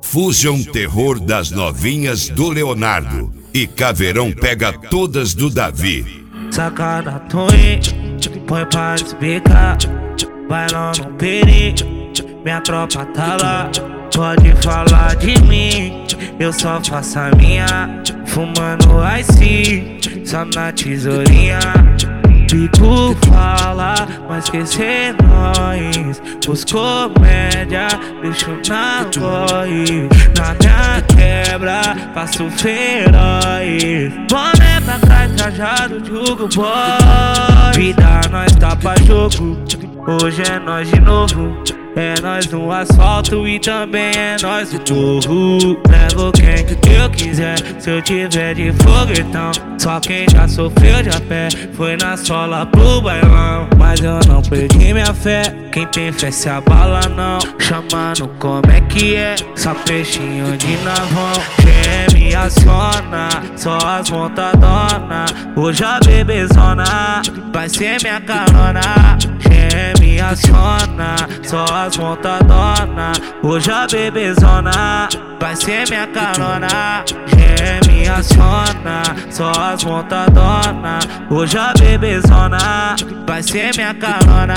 Fusion Terror das Novinhas do Leonardo e Caveirão pega todas do Davi. Sacada Tony, põe pra desbicar, bailando no peri, minha tropa tá lá. Pode falar de mim, eu só faço a minha, fumando ice, só na tesourinha. Pico fala, mas esquecer nós, os comédia, bicho na voz. Na minha quebra, faço feroz. Boné pra trás, trajado, jogo boy. Vida nós tá pra jogo, hoje é nós de novo. É nós no asfalto e também é nós no morro. Levo quem eu quiser, se eu tiver de foguetão. Só quem já sofreu de a pé foi na sola pro bailão. Mas eu não perdi minha fé, quem tem fé se abala não. Chamando como é que é, só peixinho de navão. Quem me aciona, só as montadonas. Hoje a bebezona vai ser minha carona. Quem me aciona, só as montadonas. Hoje a bebezona vai ser minha carona. Quem me aciona, só as montadonas. Hoje a bebezona vai ser minha carona.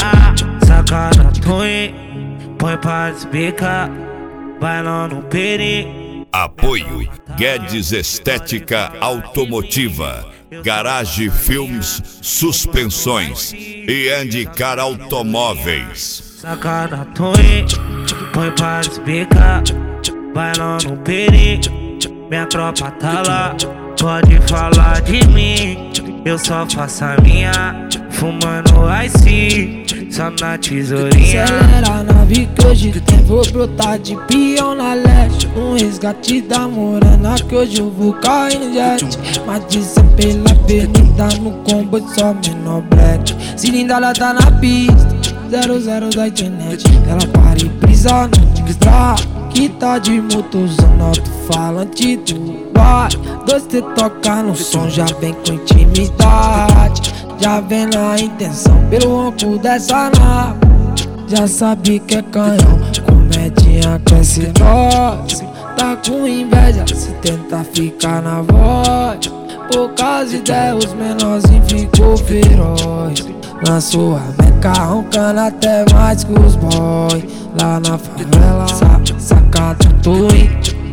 Sacada Twin, põe pra desbicar, bailando no peri. Apoio Guedes Estética Automotiva, Garage Filmes Suspensões e Andicar Automóveis. Sacada Twin, põe pra desbicar, bailando no peri, minha tropa tá lá. Pode falar de mim, eu só faço a minha, fumando ice, só na tesourinha. Acelera a nave que hoje tem, vou brotar de peão na leste. Um resgate da morena que hoje eu vou cair no jet. Mas disse pela avenida no combo só menor black. Cilindrada tá na pista, 00 da internet. Ela para e brisa no extra, que tá de motor usando alto-falante do bar. Dois te toca no som, já vem com intimidade. Já vem na intenção, pelo ronco dessa nave. Já sabe que é canhão, comedinha cresce nós. Tá com inveja, se tenta ficar na voz. Poucas ideias, os menorzinhos ficou feroz. Lançou a meca, roncando até mais que os boys. Lá na favela, sacada Twin,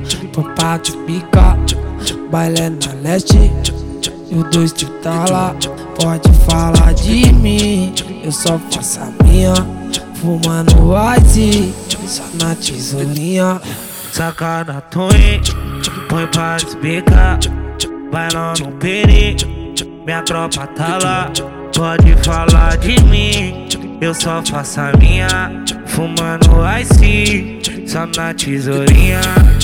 pra te picar, baile na leste. E o dois tu tá lá, pode falar de mim, eu só faço a minha, fumando ice, só na tesourinha. Sacada Twin, põe pra desbicar, bailando no peri, minha tropa tá lá. Pode falar de mim, eu só faço a minha, fumando ice, só na tesourinha.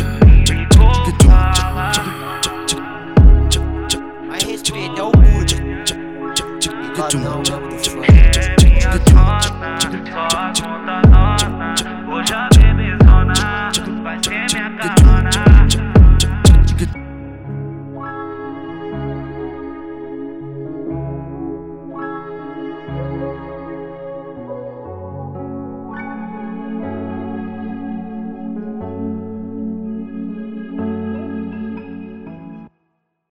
Mas respeita é o mude. É minha zona, só